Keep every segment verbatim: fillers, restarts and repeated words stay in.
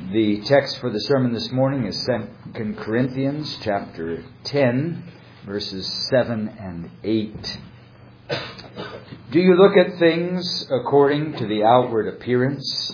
The text for the sermon this morning is Second Corinthians chapter ten, verses seven and eight. Do you look at things according to the outward appearance?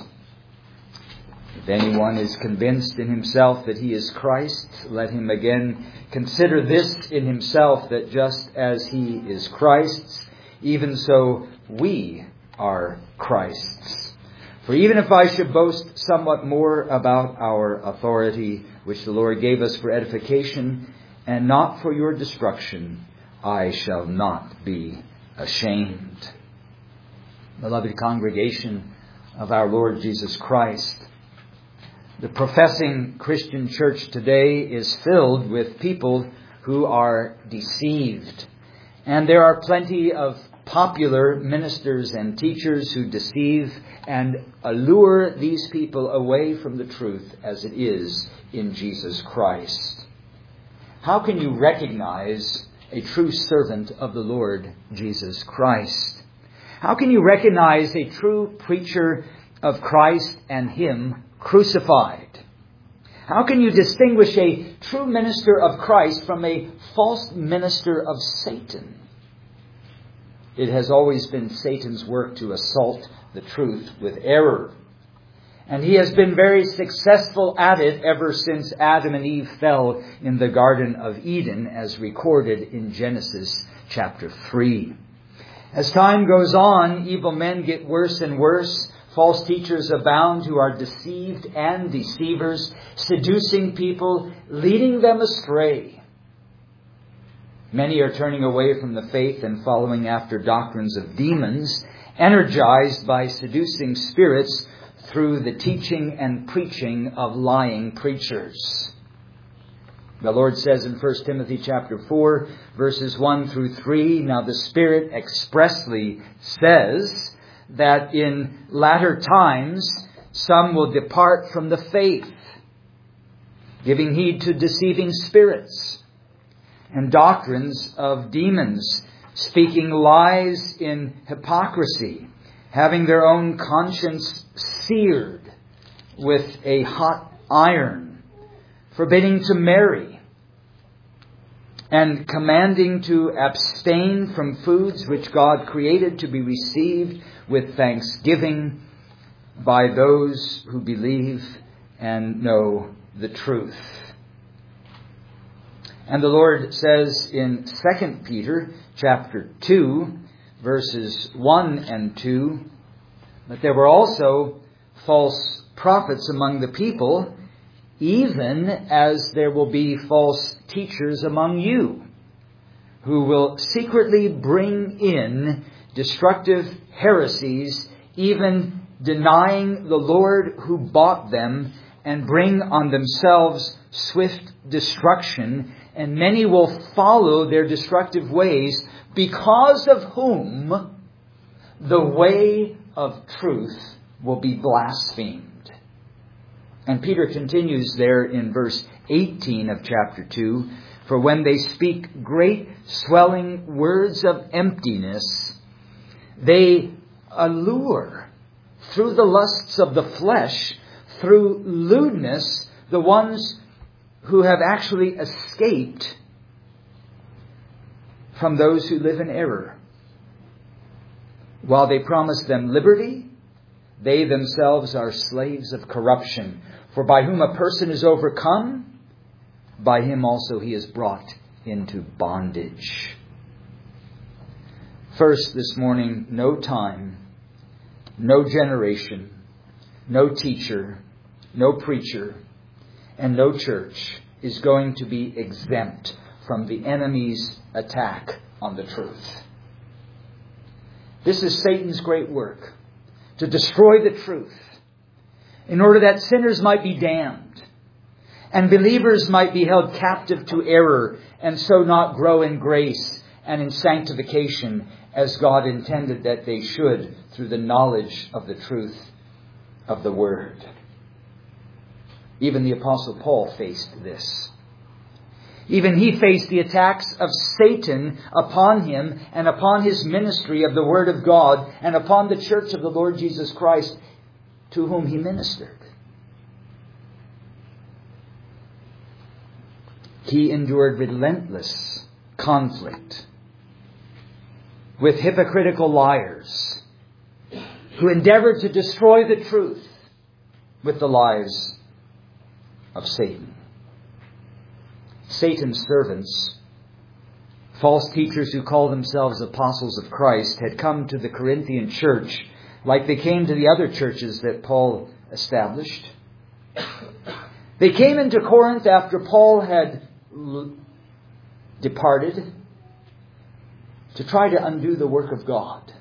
If anyone is convinced in himself that he is Christ, let him again consider this in himself, that just as he is Christ's, even so we are Christ's. For even if I should boast somewhat more about our authority, which the Lord gave us for edification, and not for your destruction, I shall not be ashamed. Beloved congregation of our Lord Jesus Christ, the professing Christian church today is filled with people who are deceived. And there are plenty of popular ministers and teachers who deceive and allure these people away from the truth as it is in Jesus Christ. How can you recognize a true servant of the Lord Jesus Christ? How can you recognize a true preacher of Christ and Him crucified? How can you distinguish a true minister of Christ from a false minister of Satan? It has always been Satan's work to assault the truth with error. And he has been very successful at it ever since Adam and Eve fell in the Garden of Eden, as recorded in Genesis chapter three. As time goes on, evil men get worse and worse. False teachers abound who are deceived and deceivers, seducing people, leading them astray. Many are turning away from the faith and following after doctrines of demons, energized by seducing spirits through the teaching and preaching of lying preachers. The Lord says in First Timothy chapter four, verses one through three, now the Spirit expressly says that in latter times some will depart from the faith, giving heed to deceiving spirits and doctrines of demons, speaking lies in hypocrisy, having their own conscience seared with a hot iron, forbidding to marry, and commanding to abstain from foods which God created to be received with thanksgiving by those who believe and know the truth. And the Lord says in Second Peter chapter two, verses one and two, that there were also false prophets among the people, even as there will be false teachers among you, who will secretly bring in destructive heresies, even denying the Lord who bought them, and bring on themselves swift destruction. And many will follow their destructive ways, because of whom the way of truth will be blasphemed. And Peter continues there in verse eighteen of chapter two, for when they speak great swelling words of emptiness, they allure through the lusts of the flesh, through lewdness, the ones who have actually escaped from those who live in error. While they promise them liberty, they themselves are slaves of corruption. For by whom a person is overcome, by him also he is brought into bondage. First this morning, no time, no generation, no teacher, no preacher, and no church is going to be exempt from the enemy's attack on the truth. This is Satan's great work, to destroy the truth, in order that sinners might be damned, and believers might be held captive to error, and so not grow in grace and in sanctification as God intended that they should through the knowledge of the truth of the Word. Even the Apostle Paul faced this. Even he faced the attacks of Satan upon him and upon his ministry of the Word of God and upon the church of the Lord Jesus Christ to whom he ministered. He endured relentless conflict with hypocritical liars who endeavored to destroy the truth with the lies of Satan. Satan's servants, false teachers who call themselves apostles of Christ, had come to the Corinthian church like they came to the other churches that Paul established. They came into Corinth after Paul had l- departed to try to undo the work of God.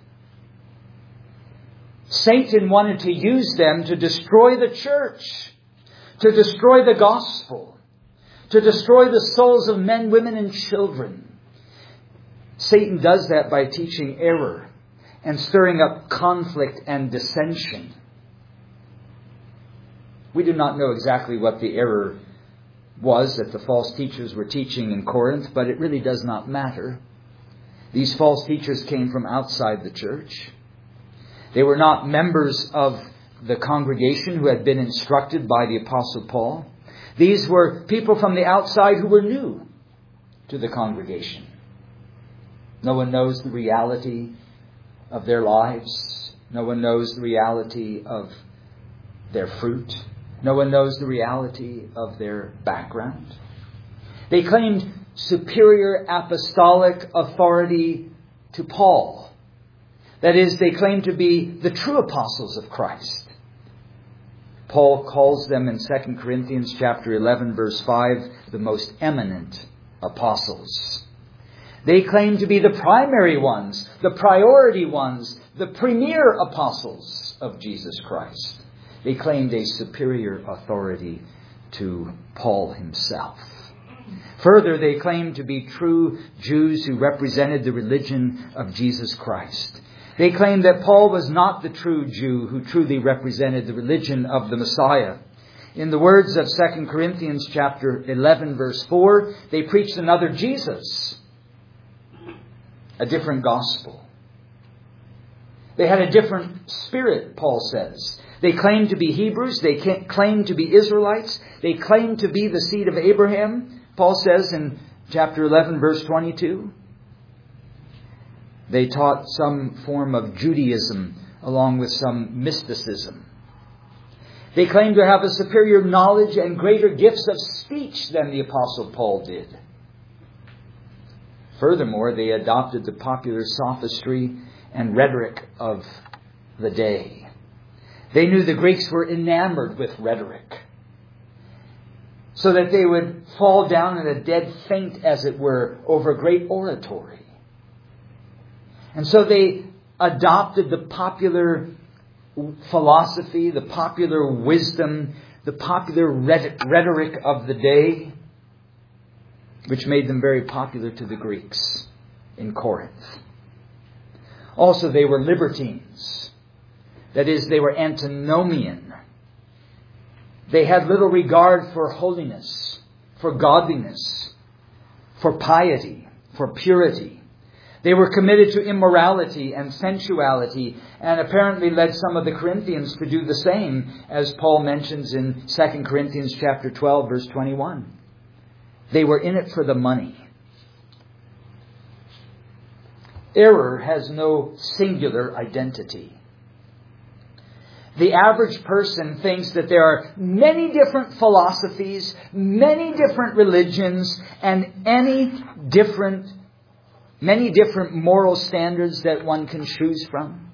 Satan wanted to use them to destroy the church, to destroy the gospel, to destroy the souls of men, women, and children. Satan does that by teaching error and stirring up conflict and dissension. We do not know exactly what the error was that the false teachers were teaching in Corinth, but it really does not matter. These false teachers came from outside the church. They were not members of the congregation who had been instructed by the Apostle Paul. These were people from the outside who were new to the congregation. No one knows the reality of their lives. No one knows the reality of their fruit. No one knows the reality of their background. They claimed superior apostolic authority to Paul. That is, they claimed to be the true apostles of Christ. Paul calls them in Second Corinthians chapter eleven, verse five, the most eminent apostles. They claim to be the primary ones, the priority ones, the premier apostles of Jesus Christ. They claimed a superior authority to Paul himself. Further, they claimed to be true Jews who represented the religion of Jesus Christ. They claimed that Paul was not the true Jew who truly represented the religion of the Messiah. In the words of Second Corinthians chapter eleven, verse four, they preached another Jesus, a different gospel. They had a different spirit, Paul says. They claimed to be Hebrews. They claimed to be Israelites. They claimed to be the seed of Abraham, Paul says in chapter eleven, verse twenty-two. They taught some form of Judaism along with some mysticism. They claimed to have a superior knowledge and greater gifts of speech than the Apostle Paul did. Furthermore, they adopted the popular sophistry and rhetoric of the day. They knew the Greeks were enamored with rhetoric, so that they would fall down in a dead faint, as it were, over great oratory. And so they adopted the popular philosophy, the popular wisdom, the popular rhetoric of the day, which made them very popular to the Greeks in Corinth. Also, they were libertines. That is, they were antinomian. They had little regard for holiness, for godliness, for piety, for purity. They were committed to immorality and sensuality, and apparently led some of the Corinthians to do the same, as Paul mentions in Second Corinthians chapter twelve, verse twenty-one. They were in it for the money. Error has no singular identity. The average person thinks that there are many different philosophies, many different religions, and any different, many different moral standards that one can choose from.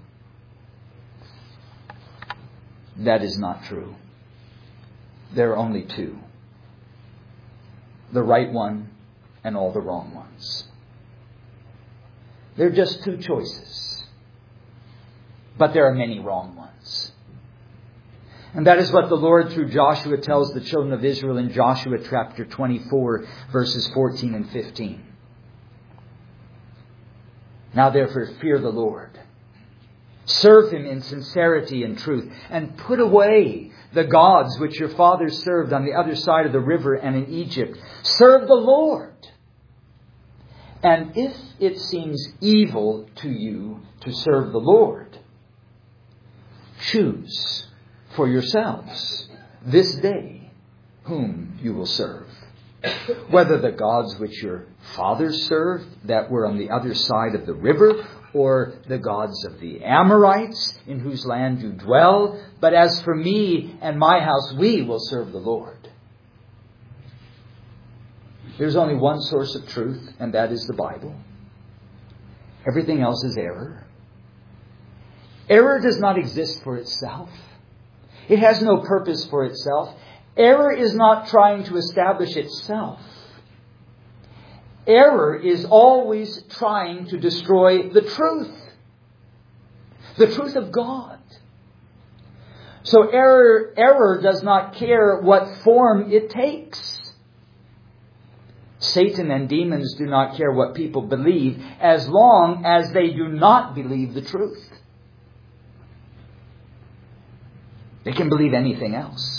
That is not true. There are only two. The right one and all the wrong ones. There are just two choices. But there are many wrong ones. And that is what the Lord through Joshua tells the children of Israel in Joshua chapter twenty-four, verses fourteen and fifteen. Now therefore fear the Lord. Serve Him in sincerity and truth, and put away the gods which your fathers served on the other side of the river and in Egypt. Serve the Lord. And if it seems evil to you to serve the Lord, choose for yourselves this day whom you will serve. whether the gods which your fathers served that were on the other side of the river, or the gods of the Amorites in whose land you dwell. But as for me and my house, we will serve the Lord. There's only one source of truth, and that is the Bible. Everything else is error. Error does not exist for itself. It has no purpose for itself. Error is not trying to establish itself. Error is always trying to destroy the truth. The truth of God. So error, error does not care what form it takes. Satan and demons do not care what people believe as long as they do not believe the truth. They can believe anything else.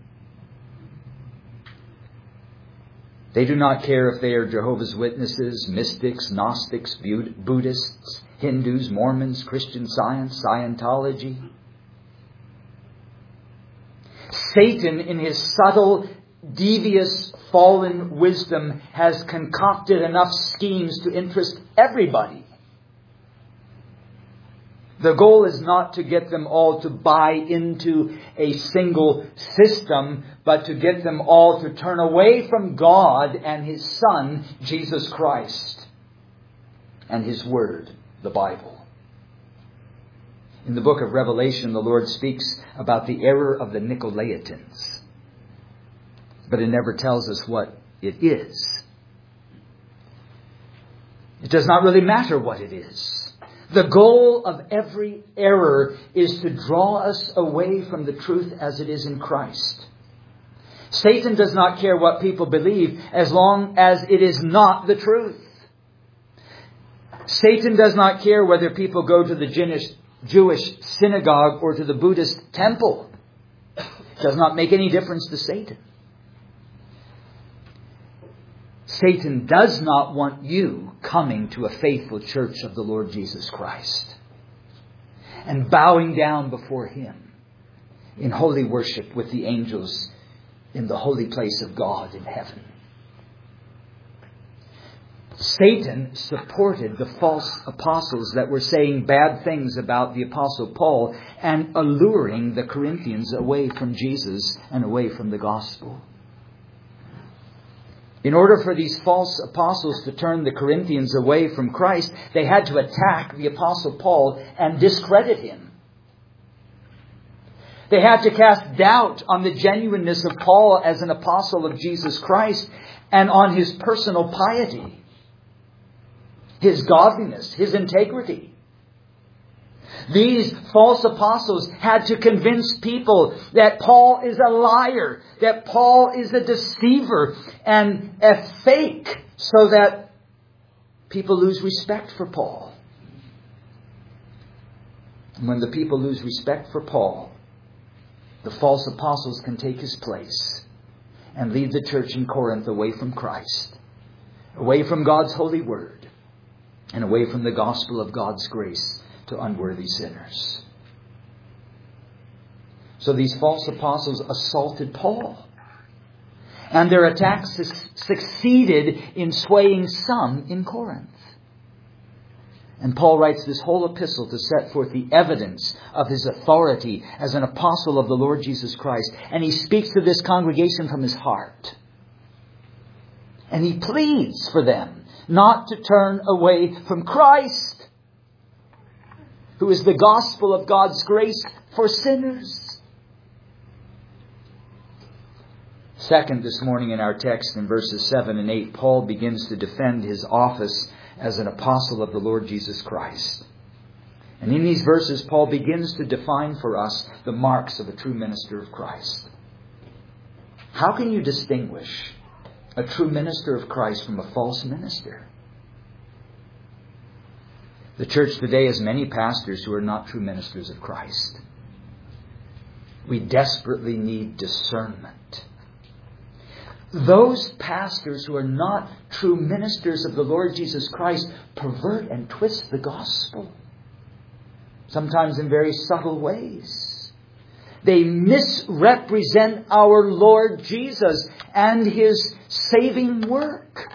They do not care if they are Jehovah's Witnesses, mystics, Gnostics, Buddhists, Hindus, Mormons, Christian Science, Scientology. Satan, in his subtle, devious, fallen wisdom, has concocted enough schemes to interest everybody. The goal is not to get them all to buy into a single system, but to get them all to turn away from God and His Son, Jesus Christ, and His Word, the Bible. In the book of Revelation, the Lord speaks about the error of the Nicolaitans, but it never tells us what it is. It does not really matter what it is. The goal of every error is to draw us away from the truth as it is in Christ. Satan does not care what people believe as long as it is not the truth. Satan does not care whether people go to the Jewish synagogue or to the Buddhist temple. It does not make any difference to Satan. Satan does not want you coming to a faithful church of the Lord Jesus Christ and bowing down before Him in holy worship with the angels in the holy place of God in heaven. Satan supported the false apostles that were saying bad things about the Apostle Paul and alluring the Corinthians away from Jesus and away from the gospel. In order for these false apostles to turn the Corinthians away from Christ, they had to attack the Apostle Paul and discredit him. They had to cast doubt on the genuineness of Paul as an apostle of Jesus Christ and on his personal piety, his godliness, his integrity. These false apostles had to convince people that Paul is a liar, that Paul is a deceiver and a fake, so that people lose respect for Paul. And when the people lose respect for Paul, the false apostles can take his place and lead the church in Corinth away from Christ, away from God's holy word, and away from the gospel of God's grace to unworthy sinners. So these false apostles assaulted Paul. And their attacks succeeded in swaying some in Corinth. And Paul writes this whole epistle to set forth the evidence of his authority as an apostle of the Lord Jesus Christ. And he speaks to this congregation from his heart. And he pleads for them not to turn away from Christ, who is the gospel of God's grace for sinners. Second, this morning in our text in verses seven and eight, Paul begins to defend his office as an apostle of the Lord Jesus Christ. And in these verses, Paul begins to define for us the marks of a true minister of Christ. How can you distinguish a true minister of Christ from a false minister? The church today has many pastors who are not true ministers of Christ. We desperately need discernment. Those pastors who are not true ministers of the Lord Jesus Christ pervert and twist the gospel, sometimes in very subtle ways. They misrepresent our Lord Jesus and His saving work.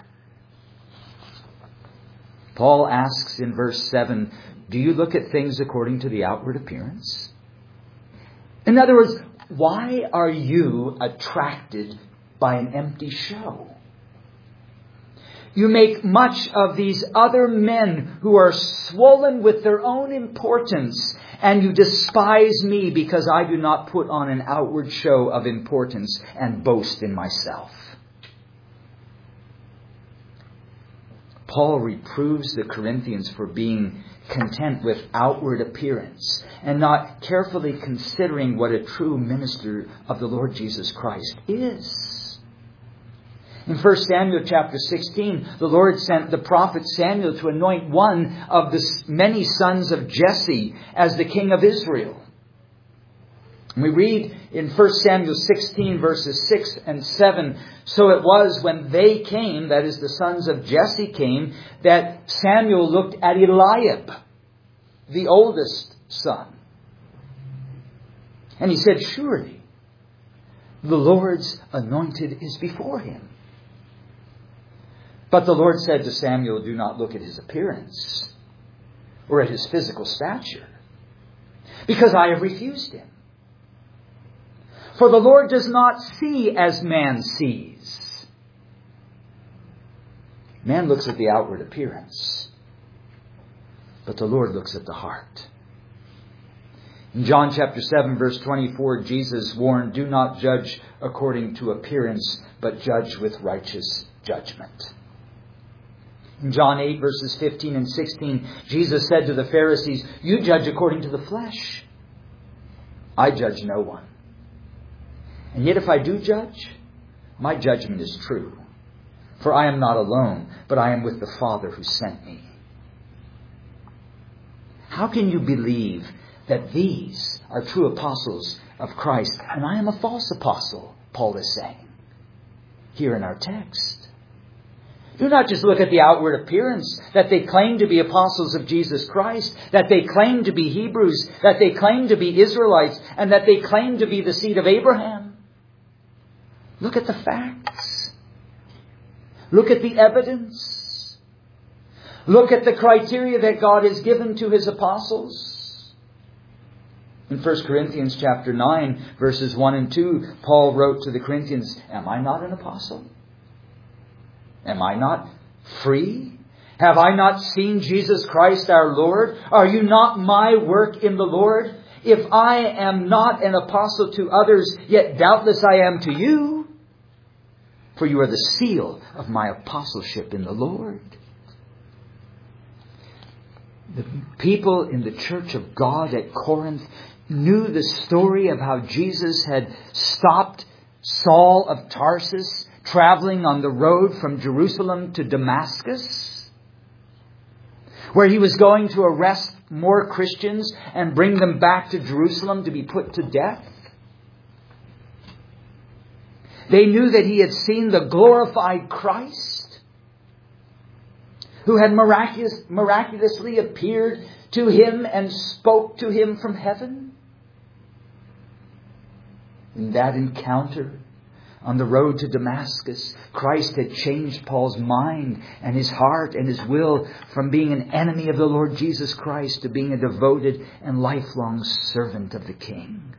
Paul asks in verse seven, do you look at things according to the outward appearance? In other words, why are you attracted by an empty show? You make much of these other men who are swollen with their own importance, and you despise me because I do not put on an outward show of importance and boast in myself. Paul reproves the Corinthians for being content with outward appearance and not carefully considering what a true minister of the Lord Jesus Christ is. In First Samuel chapter sixteen, the Lord sent the prophet Samuel to anoint one of the many sons of Jesse as the king of Israel. We read in First Samuel sixteen verses six and seven, so it was when they came, that is the sons of Jesse came, that Samuel looked at Eliab, the oldest son. And he said, surely the Lord's anointed is before him. But the Lord said to Samuel, do not look at his appearance or at his physical stature, because I have refused him. For the Lord does not see as man sees. Man looks at the outward appearance, but the Lord looks at the heart. In John chapter seven, verse twenty-four, Jesus warned, do not judge according to appearance, but judge with righteous judgment. In John eight, verses fifteen and sixteen, Jesus said to the Pharisees, you judge according to the flesh. I judge no one. And yet if I do judge, my judgment is true. For I am not alone, but I am with the Father who sent me. How can you believe that these are true apostles of Christ, and I am a false apostle, Paul is saying here in our text? Do not just look at the outward appearance, that they claim to be apostles of Jesus Christ, that they claim to be Hebrews, that they claim to be Israelites, and that they claim to be the seed of Abraham. Look at the facts. Look at the evidence. Look at the criteria that God has given to His apostles. In First Corinthians chapter nine, verses one and two, Paul wrote to the Corinthians, am I not an apostle? Am I not free? Have I not seen Jesus Christ our Lord? Are you not my work in the Lord? If I am not an apostle to others, yet doubtless I am to you. For you are the seal of my apostleship in the Lord. The people in the church of God at Corinth knew the story of how Jesus had stopped Saul of Tarsus traveling on the road from Jerusalem to Damascus, where he was going to arrest more Christians and bring them back to Jerusalem to be put to death. They knew that he had seen the glorified Christ, who had miraculous, miraculously appeared to him and spoke to him from heaven. In that encounter on the road to Damascus, Christ had changed Paul's mind and his heart and his will from being an enemy of the Lord Jesus Christ to being a devoted and lifelong servant of the King.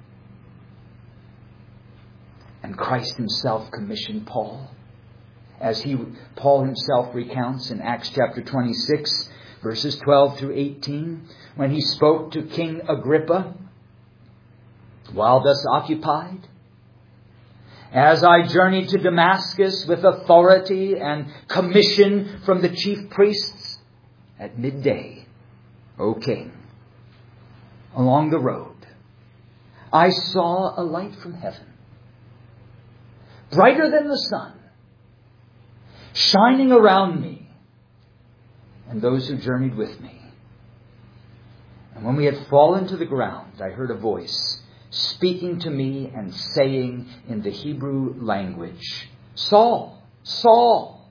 And Christ himself commissioned Paul, as he Paul himself recounts in Acts chapter twenty-six, verses twelve through eighteen, when he spoke to King Agrippa, while thus occupied, as I journeyed to Damascus with authority and commission from the chief priests at midday, O King, along the road, I saw a light from heaven, brighter than the sun, shining around me and those who journeyed with me. And when we had fallen to the ground, I heard a voice speaking to me and saying in the Hebrew language, Saul, Saul,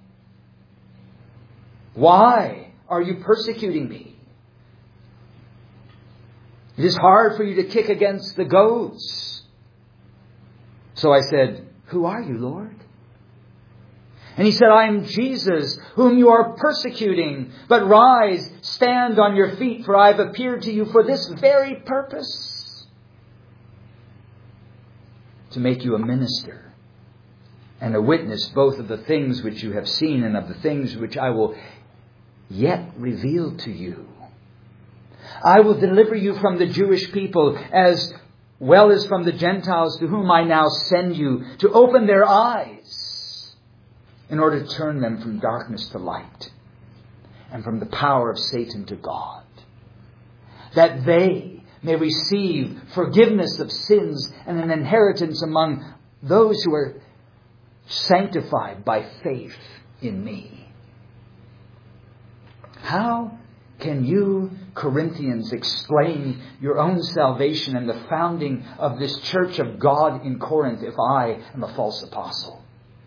why are you persecuting me? It is hard for you to kick against the goads. So I said, "Who are you, Lord?" And he said, "I am Jesus, whom you are persecuting. But rise, stand on your feet, for I have appeared to you for this very purpose, to make you a minister and a witness both of the things which you have seen and of the things which I will yet reveal to you. I will deliver you from the Jewish people as well as from the Gentiles, to whom I now send you, to open their eyes in order to turn them from darkness to light and from the power of Satan to God, that they may receive forgiveness of sins and an inheritance among those who are sanctified by faith in me." How can you, Corinthians, explain your own salvation and the founding of this church of God in Corinth if I am a false apostle?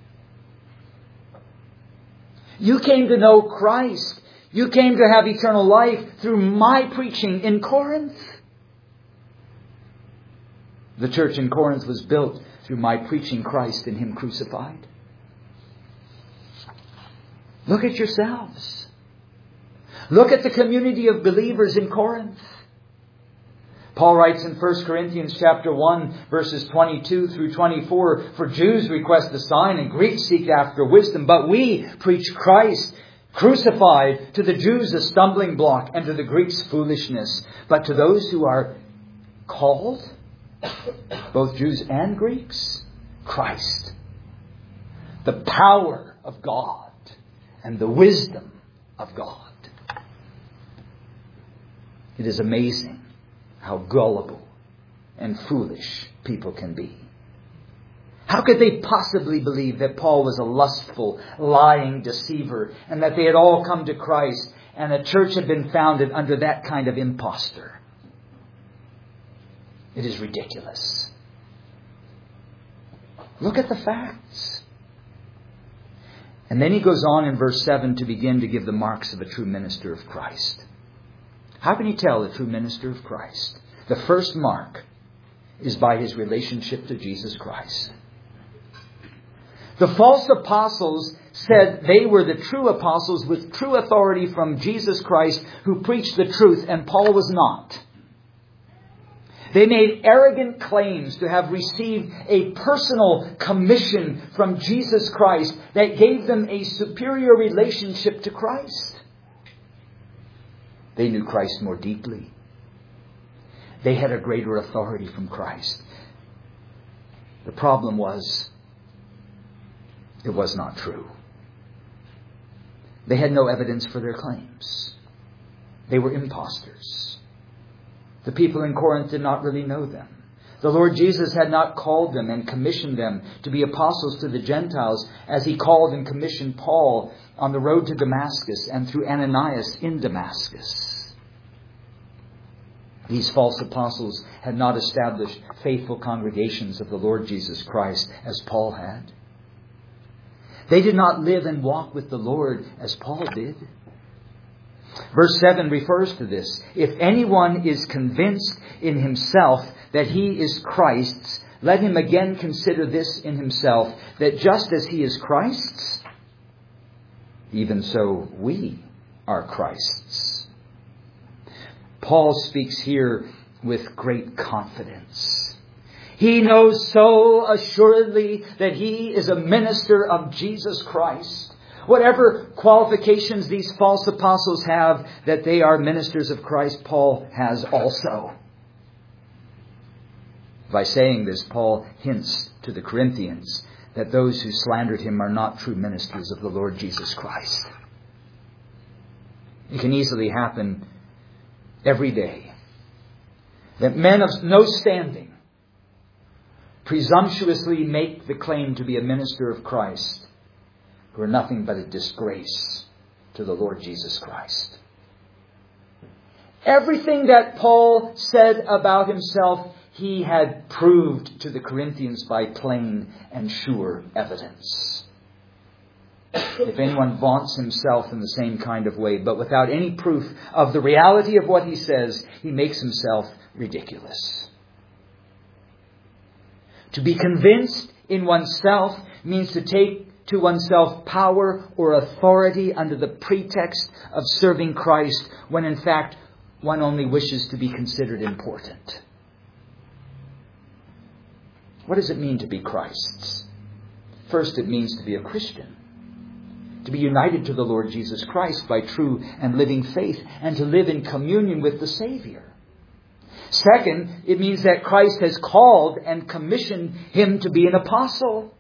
You came to know Christ. You came to have eternal life through my preaching in Corinth. The church in Corinth was built through my preaching Christ and Him crucified. Look at yourselves. Look at the community of believers in Corinth. Paul writes in First Corinthians chapter one, verses twenty-two through twenty-four, "For Jews request a sign and Greeks seek after wisdom, but we preach Christ crucified, to the Jews a stumbling block and to the Greeks foolishness. But to those who are called, both Jews and Greeks, Christ, the power of God and the wisdom of God." It is amazing how gullible and foolish people can be. How could they possibly believe that Paul was a lustful, lying deceiver and that they had all come to Christ and a church had been founded under that kind of impostor? It is ridiculous. Look at the facts. And then he goes on in verse seven to begin to give the marks of a true minister of Christ. How can you tell a true minister of Christ? The first mark is by his relationship to Jesus Christ. The false apostles said they were the true apostles with true authority from Jesus Christ, who preached the truth, and Paul was not. They made arrogant claims to have received a personal commission from Jesus Christ that gave them a superior relationship to Christ. They knew Christ more deeply. They had a greater authority from Christ. The problem was, it was not true. They had no evidence for their claims. They were impostors. The people in Corinth did not really know them. The Lord Jesus had not called them and commissioned them to be apostles to the Gentiles as He called and commissioned Paul on the road to Damascus and through Ananias in Damascus. These false apostles had not established faithful congregations of the Lord Jesus Christ as Paul had. They did not live and walk with the Lord as Paul did. Verse seven refers to this. If anyone is convinced in himself that he is Christ's, let him again consider this in himself, that just as he is Christ's, even so we are Christ's. Paul speaks here with great confidence. He knows so assuredly that he is a minister of Jesus Christ. Whatever qualifications these false apostles have, that they are ministers of Christ, Paul has also. By saying this, Paul hints to the Corinthians that those who slandered him are not true ministers of the Lord Jesus Christ. It can easily happen every day that men of no standing presumptuously make the claim to be a minister of Christ, who are nothing but a disgrace to the Lord Jesus Christ. Everything that Paul said about himself, he had proved to the Corinthians by plain and sure evidence. If anyone vaunts himself in the same kind of way, but without any proof of the reality of what he says, he makes himself ridiculous. To be convinced in oneself means to take to oneself power or authority under the pretext of serving Christ, when in fact one only wishes to be considered important. What does it mean to be Christ's? First, it means to be a Christian. To be united to the Lord Jesus Christ by true and living faith, and to live in communion with the Savior. Second, it means that Christ has called and commissioned him to be an apostle.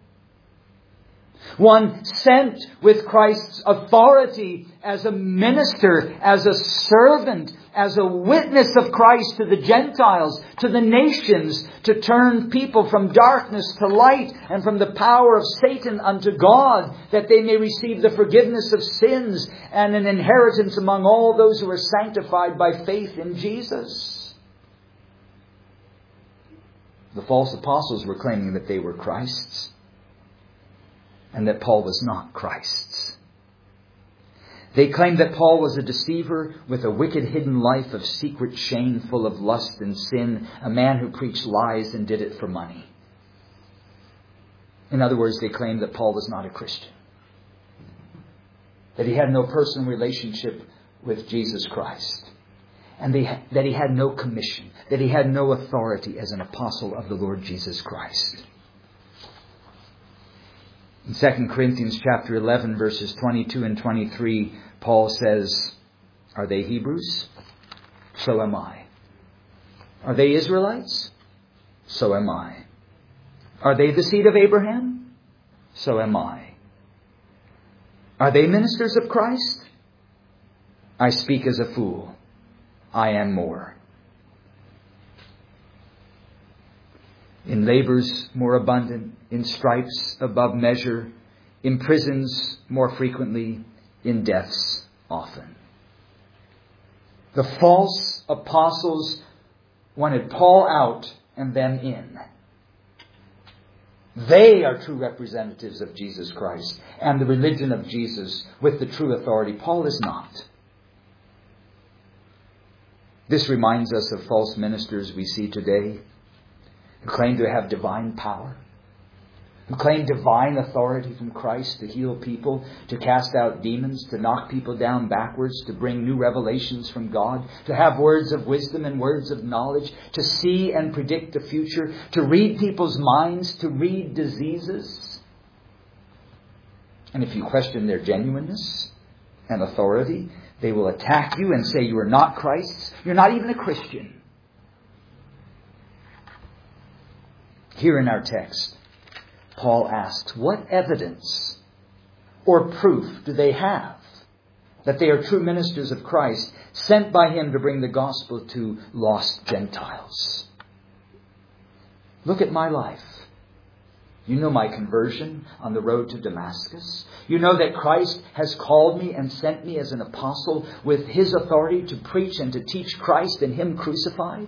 One sent with Christ's authority as a minister, as a servant, as a witness of Christ to the Gentiles, to the nations, to turn people from darkness to light and from the power of Satan unto God, that they may receive the forgiveness of sins and an inheritance among all those who are sanctified by faith in Jesus. The false apostles were claiming that they were Christ's, and that Paul was not Christ's. They claimed that Paul was a deceiver with a wicked hidden life of secret shame, full of lust and sin, a man who preached lies and did it for money. In other words, they claimed that Paul was not a Christian, that he had no personal relationship with Jesus Christ, and they, that he had no commission, that he had no authority as an apostle of the Lord Jesus Christ. In Second Corinthians chapter eleven, verses twenty-two and twenty-three, Paul says, are they Hebrews? So am I. Are they Israelites? So am I. Are they the seed of Abraham? So am I. Are they ministers of Christ? I speak as a fool. I am more. In labors more abundant, in stripes above measure, in prisons more frequently, in deaths often. The false apostles wanted Paul out and them in. They are true representatives of Jesus Christ and the religion of Jesus with the true authority. Paul is not. This reminds us of false ministers we see today, who claim to have divine power, who claim divine authority from Christ to heal people, to cast out demons, to knock people down backwards, to bring new revelations from God, to have words of wisdom and words of knowledge, to see and predict the future, to read people's minds, to read diseases. And if you question their genuineness and authority, they will attack you and say you are not Christ's. You're not even a Christian. Here in our text, Paul asks, what evidence or proof do they have that they are true ministers of Christ, sent by him to bring the gospel to lost Gentiles? Look at my life. You know my conversion on the road to Damascus. You know that Christ has called me and sent me as an apostle with his authority to preach and to teach Christ and him crucified.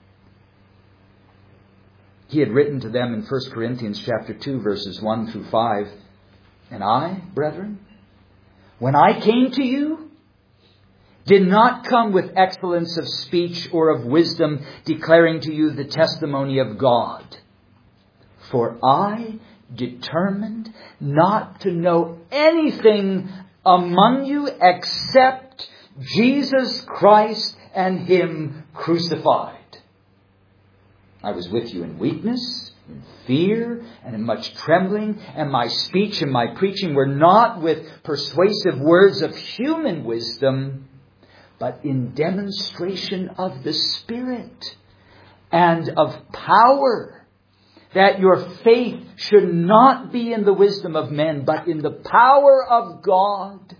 He had written to them in First Corinthians chapter two, verses one through five, and I, brethren, when I came to you, did not come with excellence of speech or of wisdom, declaring to you the testimony of God. For I determined not to know anything among you except Jesus Christ and him crucified. I was with you in weakness, in fear, and in much trembling, and my speech and my preaching were not with persuasive words of human wisdom, but in demonstration of the Spirit and of power, that your faith should not be in the wisdom of men, but in the power of God.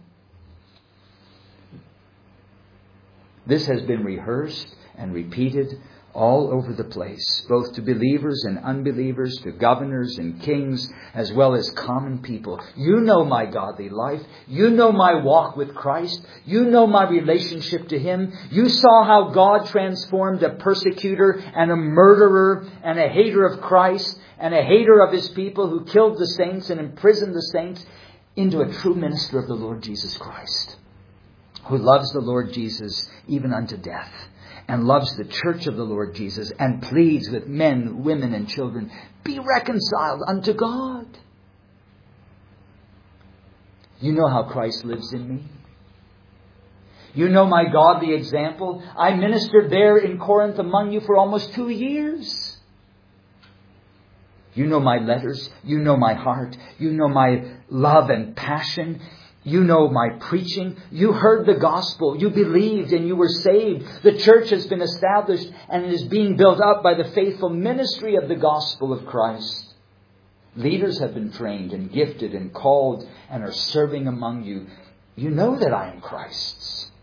This has been rehearsed and repeated all over the place, both to believers and unbelievers, to governors and kings, as well as common people. You know my godly life. You know my walk with Christ. You know my relationship to him. You saw how God transformed a persecutor and a murderer and a hater of Christ and a hater of his people who killed the saints and imprisoned the saints into a true minister of the Lord Jesus Christ, who loves the Lord Jesus even unto death, and loves the church of the Lord Jesus and pleads with men, women, and children, be reconciled unto God. You know how Christ lives in me. You know my godly example. I ministered there in Corinth among you for almost two years. You know my letters. You know my heart. You know my love and passion. You know my preaching. You heard the gospel. You believed and you were saved. The church has been established and it is being built up by the faithful ministry of the gospel of Christ. Leaders have been trained and gifted and called and are serving among you. You know that I am Christ's.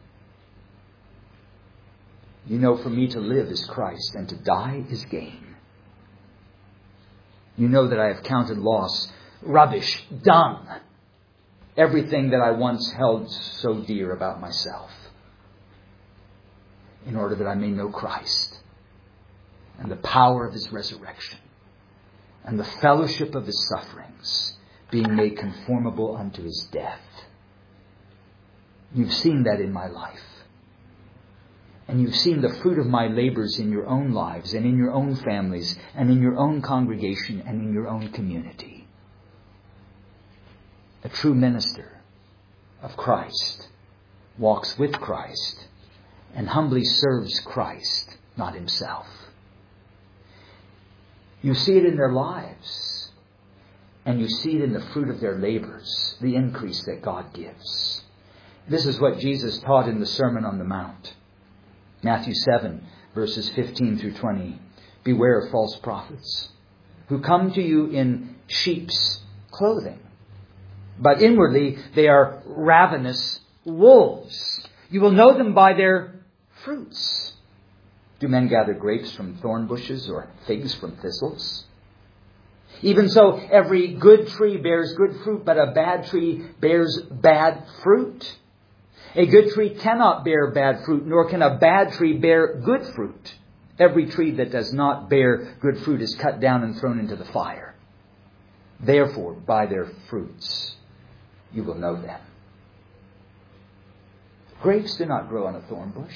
You know for me to live is Christ and to die is gain. You know that I have counted loss, rubbish, dung, everything that I once held so dear about myself, in order that I may know Christ and the power of His resurrection and the fellowship of His sufferings, being made conformable unto His death. You've seen that in my life. And you've seen the fruit of my labors in your own lives and in your own families and in your own congregation and in your own community. A true minister of Christ walks with Christ and humbly serves Christ, not himself. You see it in their lives, and you see it in the fruit of their labors, the increase that God gives. This is what Jesus taught in the Sermon on the Mount. Matthew seven, verses fifteen through twenty. Beware of false prophets, who come to you in sheep's clothing, but inwardly they are ravenous wolves. You will know them by their fruits. Do men gather grapes from thorn bushes or figs from thistles? Even so, every good tree bears good fruit, but a bad tree bears bad fruit. A good tree cannot bear bad fruit, nor can a bad tree bear good fruit. Every tree that does not bear good fruit is cut down and thrown into the fire. Therefore, by their fruits, you will know them. Grapes do not grow on a thorn bush.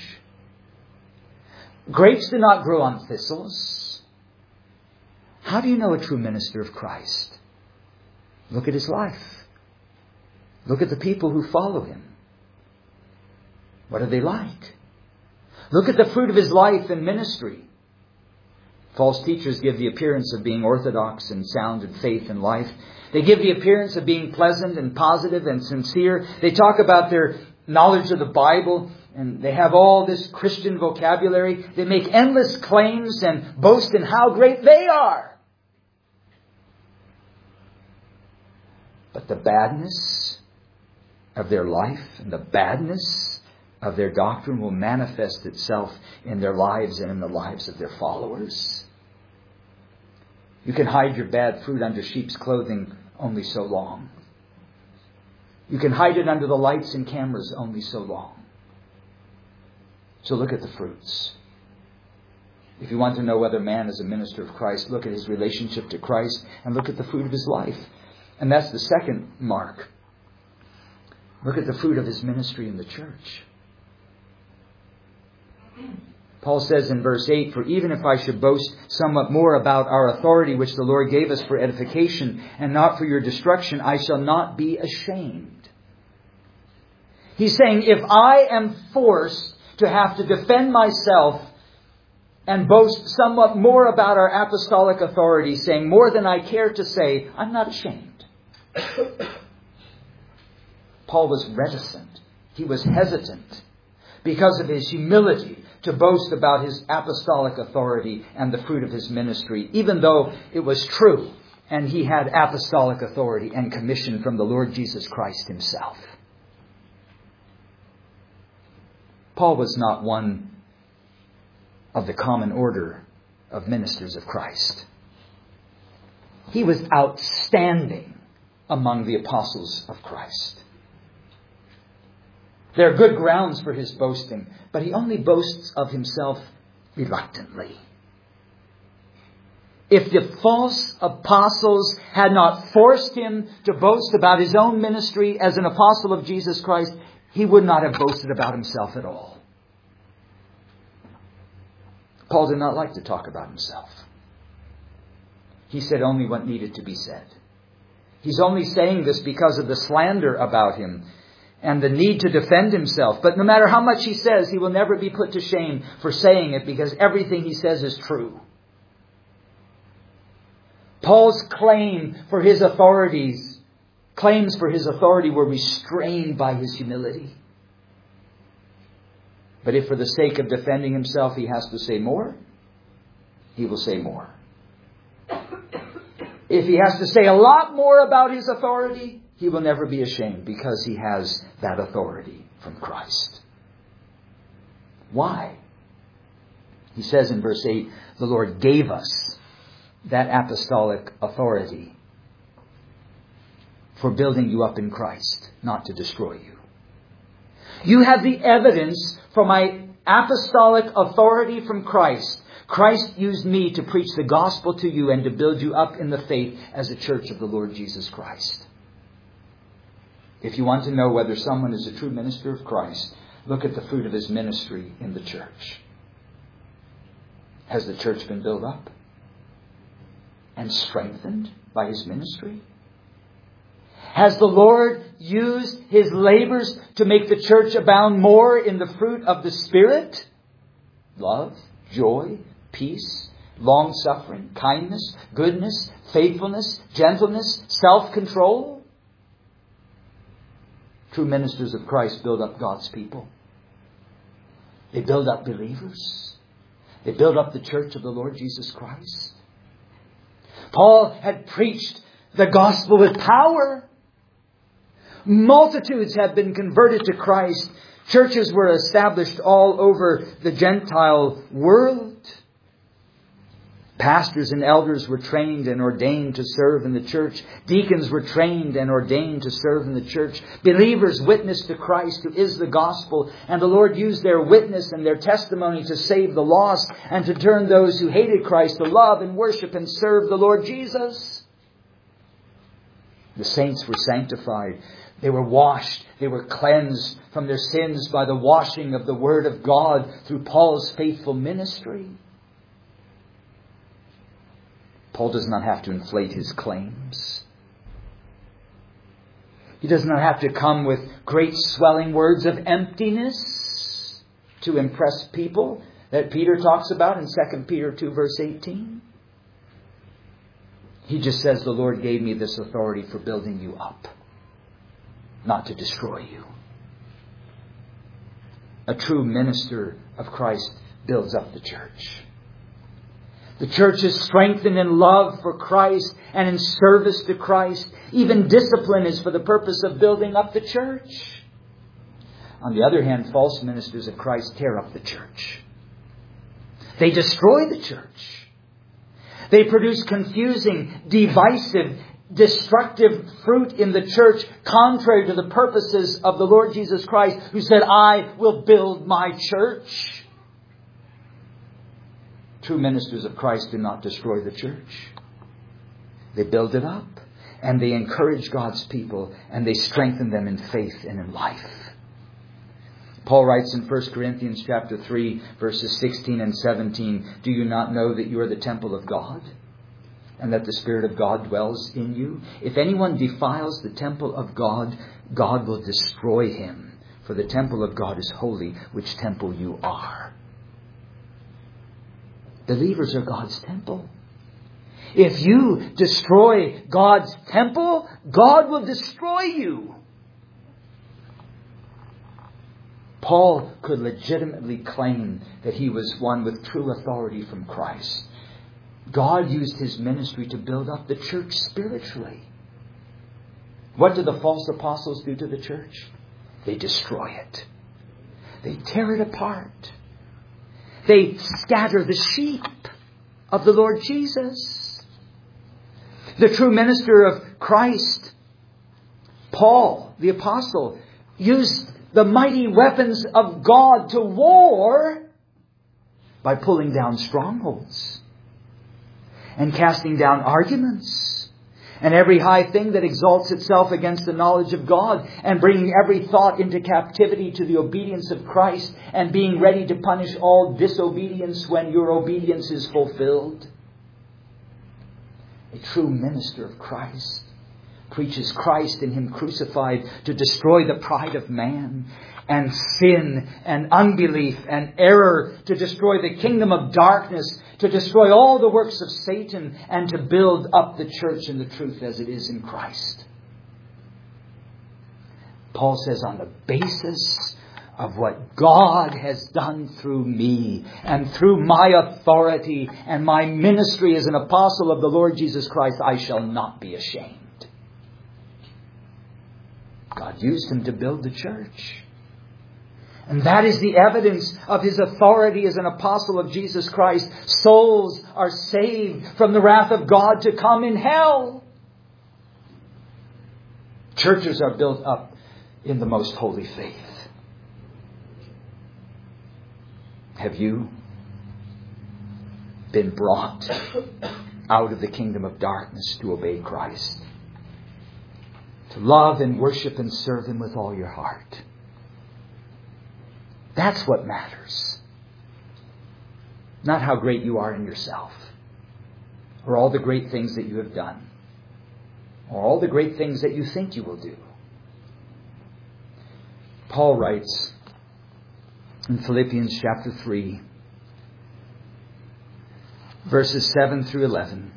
Grapes do not grow on thistles. How do you know a true minister of Christ? Look at his life. Look at the people who follow him. What are they like? Look at the fruit of his life and ministry. False teachers give the appearance of being orthodox and sound in faith and life. They give the appearance of being pleasant and positive and sincere. They talk about their knowledge of the Bible, and they have all this Christian vocabulary. They make endless claims and boast in how great they are. But the badness of their life and the badness of their doctrine will manifest itself in their lives and in the lives of their followers. You can hide your bad fruit under sheep's clothing only so long. You can hide it under the lights and cameras only so long. So look at the fruits. If you want to know whether man is a minister of Christ, look at his relationship to Christ and look at the fruit of his life. And that's the second mark. Look at the fruit of his ministry in the church. Paul says in verse eight, for even if I should boast somewhat more about our authority which the Lord gave us for edification and not for your destruction, I shall not be ashamed. He's saying, if I am forced to have to defend myself and boast somewhat more about our apostolic authority, saying more than I care to say, I'm not ashamed. Paul was reticent. He was hesitant because of his humility to boast about his apostolic authority and the fruit of his ministry, even though it was true and he had apostolic authority and commission from the Lord Jesus Christ himself. Paul was not one of the common order of ministers of Christ. He was outstanding among the apostles of Christ. There are good grounds for his boasting, but he only boasts of himself reluctantly. If the false apostles had not forced him to boast about his own ministry as an apostle of Jesus Christ, he would not have boasted about himself at all. Paul did not like to talk about himself. He said only what needed to be said. He's only saying this because of the slander about him and the need to defend himself. But no matter how much he says, he will never be put to shame for saying it, because everything he says is true. Paul's claim for his authorities, claims for his authority were restrained by his humility. But if for the sake of defending himself he has to say more, he will say more. If he has to say a lot more about his authority, he will never be ashamed, because he has that authority from Christ. Why? He says in verse eight, the Lord gave us that apostolic authority for building you up in Christ, not to destroy you. You have the evidence for my apostolic authority from Christ. Christ used me to preach the gospel to you and to build you up in the faith as a church of the Lord Jesus Christ. If you want to know whether someone is a true minister of Christ, look at the fruit of his ministry in the church. Has the church been built up and strengthened by his ministry? Has the Lord used his labors to make the church abound more in the fruit of the Spirit? Love, joy, peace, long-suffering, kindness, goodness, faithfulness, gentleness, self-control. True ministers of Christ build up God's people. They build up believers. They build up the church of the Lord Jesus Christ. Paul had preached the gospel with power. Multitudes had been converted to Christ. Churches were established all over the Gentile world. Pastors and elders were trained and ordained to serve in the church. Deacons were trained and ordained to serve in the church. Believers witnessed to Christ, who is the gospel, and the Lord used their witness and their testimony to save the lost and to turn those who hated Christ to love and worship and serve the Lord Jesus. The saints were sanctified. They were washed. They were cleansed from their sins by the washing of the Word of God through Paul's faithful ministry. Paul does not have to inflate his claims. He does not have to come with great swelling words of emptiness to impress people that Peter talks about in Second Peter two verse eighteen. He just says, the Lord gave me this authority for building you up, not to destroy you. A true minister of Christ builds up the church. The church is strengthened in love for Christ and in service to Christ. Even discipline is for the purpose of building up the church. On the other hand, false ministers of Christ tear up the church. They destroy the church. They produce confusing, divisive, destructive fruit in the church, contrary to the purposes of the Lord Jesus Christ, who said, I will build my church. True ministers of Christ do not destroy the church. They build it up, and they encourage God's people, and they strengthen them in faith and in life. Paul writes in First Corinthians chapter three, verses sixteen and seventeen, do you not know that you are the temple of God, and that the Spirit of God dwells in you? If anyone defiles the temple of God, God will destroy him. For the temple of God is holy, which temple you are. Believers are God's temple. If you destroy God's temple, God will destroy you. Paul could legitimately claim that he was one with true authority from Christ. God used his ministry to build up the church spiritually. What do the false apostles do to the church? They destroy it. They tear it apart. They scatter the sheep of the Lord Jesus. The true minister of Christ, Paul, the apostle, used the mighty weapons of God to war by pulling down strongholds and casting down arguments and every high thing that exalts itself against the knowledge of God, and bringing every thought into captivity to the obedience of Christ, and being ready to punish all disobedience when your obedience is fulfilled. A true minister of Christ preaches Christ and Him crucified to destroy the pride of man, and sin and unbelief and error, to destroy the kingdom of darkness, to destroy all the works of Satan, and to build up the church in the truth as it is in Christ. Paul says, on the basis of what God has done through me and through my authority and my ministry as an apostle of the Lord Jesus Christ, I shall not be ashamed. God used him to build the church. And that is the evidence of His authority as an apostle of Jesus Christ. Souls are saved from the wrath of God to come in hell. Churches are built up in the most holy faith. Have you been brought out of the kingdom of darkness to obey Christ? To love and worship and serve Him with all your heart. That's what matters. Not how great you are in yourself, or all the great things that you have done, or all the great things that you think you will do. Paul writes in Philippians chapter three, verses seven through eleven.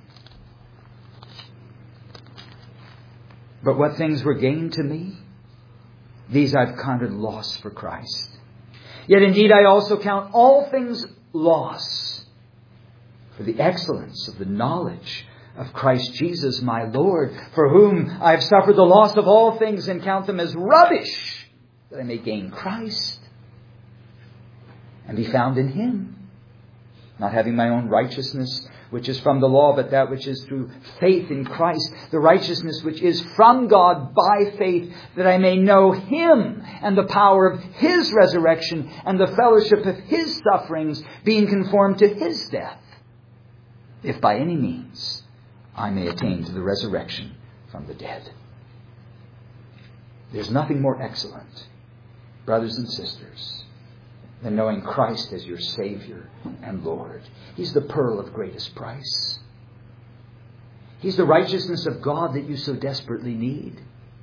But what things were gained to me, these I've counted loss for Christ. Yet indeed I also count all things loss for the excellence of the knowledge of Christ Jesus my Lord, for whom I have suffered the loss of all things and count them as rubbish, that I may gain Christ and be found in Him, not having my own righteousness, which is from the law, but that which is through faith in Christ, the righteousness which is from God by faith, that I may know Him and the power of His resurrection and the fellowship of His sufferings, being conformed to His death, if by any means I may attain to the resurrection from the dead. There's nothing more excellent, brothers and sisters, than knowing Christ as your Savior and Lord. He's the pearl of greatest price. He's the righteousness of God that you so desperately need.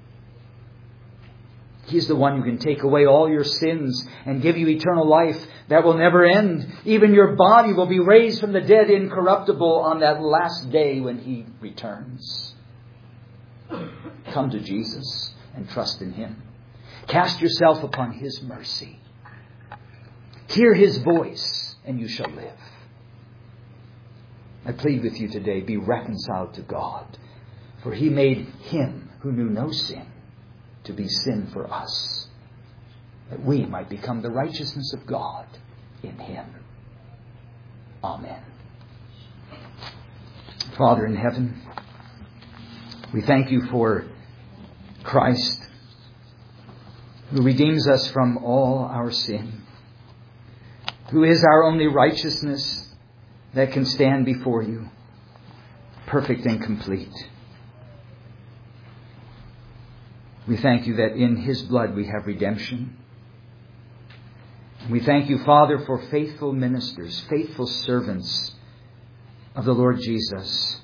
He's the one who can take away all your sins and give you eternal life that will never end. Even your body will be raised from the dead incorruptible on that last day when He returns. Come to Jesus and trust in Him. Cast yourself upon His mercy. Hear His voice, and you shall live. I plead with you today, be reconciled to God, for He made Him who knew no sin to be sin for us, that we might become the righteousness of God in Him. Amen. Father in heaven, we thank You for Christ, who redeems us from all our sin, who is our only righteousness that can stand before You, perfect and complete. We thank You that in His blood we have redemption. We thank You, Father, for faithful ministers, faithful servants of the Lord Jesus.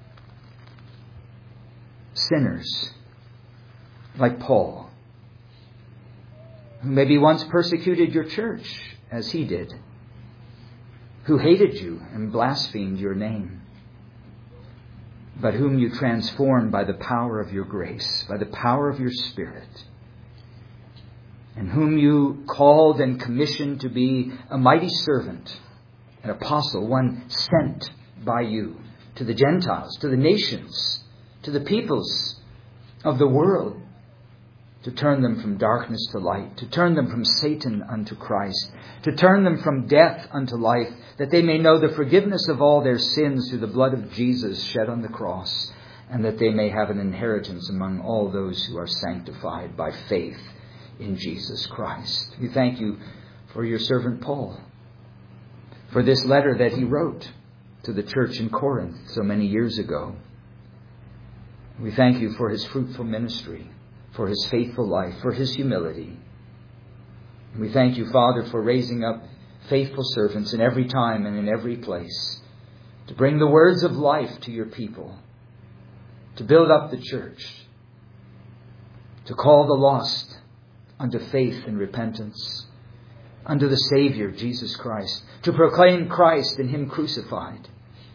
Sinners like Paul, who maybe once persecuted Your church as he did, who hated You and blasphemed Your name, but whom You transformed by the power of Your grace, by the power of Your Spirit, and whom You called and commissioned to be a mighty servant, an apostle, one sent by You to the Gentiles, to the nations, to the peoples of the world, to turn them from darkness to light, to turn them from Satan unto Christ, to turn them from death unto life, that they may know the forgiveness of all their sins through the blood of Jesus shed on the cross, and that they may have an inheritance among all those who are sanctified by faith in Jesus Christ. We thank You for Your servant Paul, for this letter that he wrote to the church in Corinth so many years ago. We thank you for his fruitful ministry, for his faithful life, for his humility. We thank you, Father, for raising up faithful servants in every time and in every place to bring the words of life to your people, to build up the church, to call the lost unto faith and repentance, unto the Savior, Jesus Christ, to proclaim Christ and him crucified.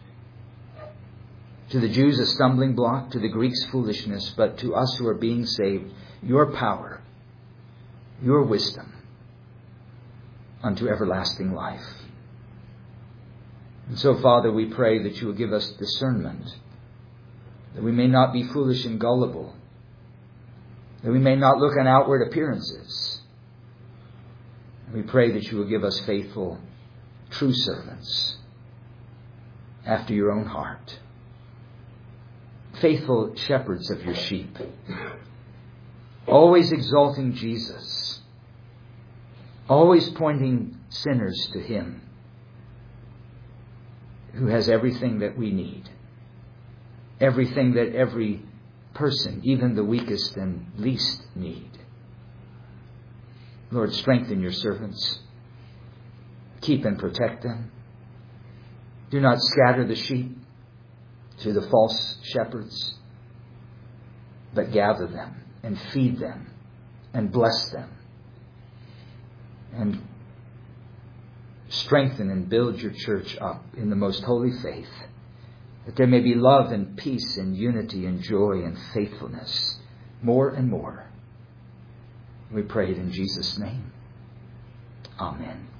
To the Jews a stumbling block, to the Greeks foolishness, but to us who are being saved, your power, your wisdom, unto everlasting life. And so, Father, we pray that you will give us discernment, that we may not be foolish and gullible, that we may not look on outward appearances. We pray that you will give us faithful, true servants after your own heart, faithful shepherds of your sheep, always exalting Jesus, always pointing sinners to him who has everything that we need, everything that every person, even the weakest and least, need. Lord, strengthen your servants. Keep and protect them. Do not scatter the sheep to the false shepherds, but gather them and feed them and bless them and strengthen and build your church up in the most holy faith, that there may be love and peace and unity and joy and faithfulness more and more. We pray it in Jesus' name. Amen.